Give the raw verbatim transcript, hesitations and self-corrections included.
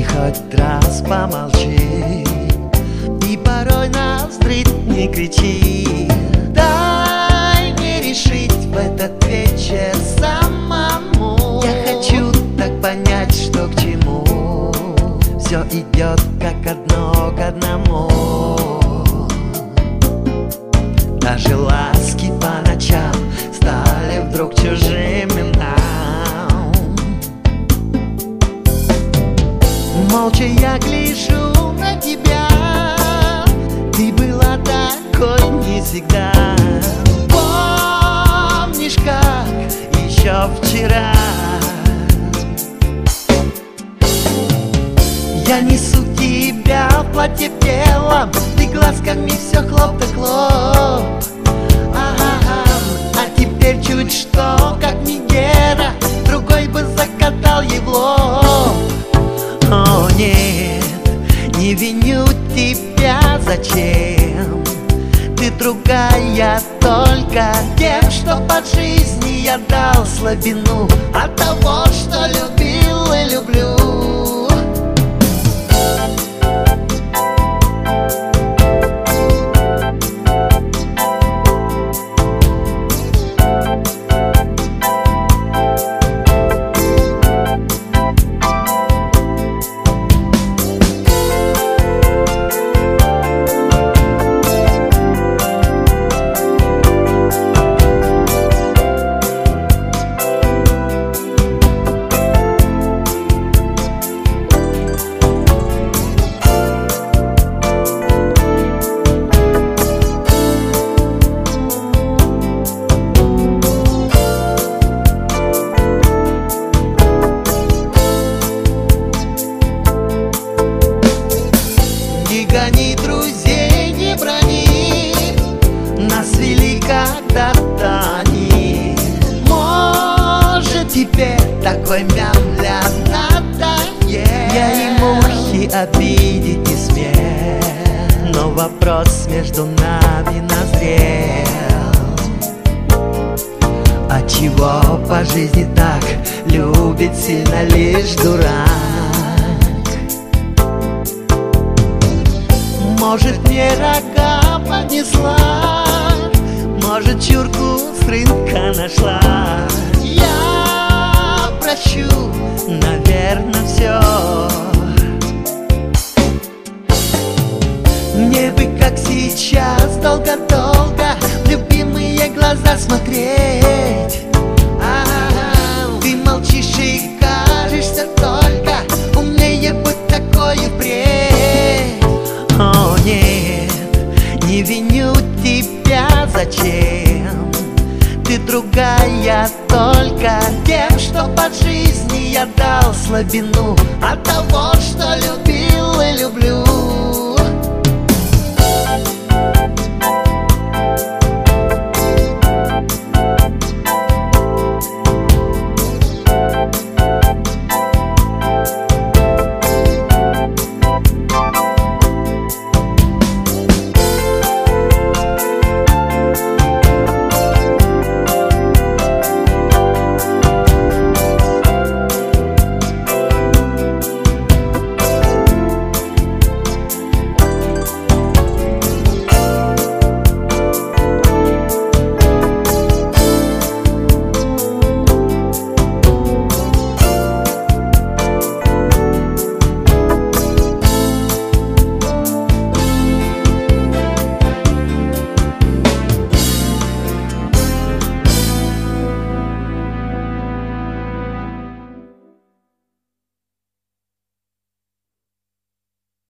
хоть раз помолчи и порой навздрыть не кричи. Дай мне решить в этот вечер самому. Я хочу так понять, что к чему. Все идет как одно к одному. Даже ласки по ночам стали вдруг чужими нам. Молча я гляжу на тебя. Ты была такой не всегда. Помнишь, как еще вчера я несу тебя в платье белом, ты глазками все хлоп да хлоп. Ага, а теперь чуть что, как Мегера, другой бы закатал ей в лоб. О нет, не виню тебя, зачем? Ты другая только тем, что под жизни я дал слабину от того, что любил и люблю. Не гони друзей, не брони, нас вели когда-то они. Может, теперь такой мямля надоест. Я и мухи обидеть не смел, но вопрос между нами назрел. Отчего по жизни так любит сильно лишь дурак? Может, мне рога поднесла, может, чурку с рынка нашла. Я прощу, наверное, все. Мне бы, как сейчас, долго-долго в любимые глаза смотреть. А-а-а, ты молчишь и кажешься только умнее быть такой впредь. О нет, не виню тебя, зачем? Ты другая только тем, что под жизни я дал слабину от того,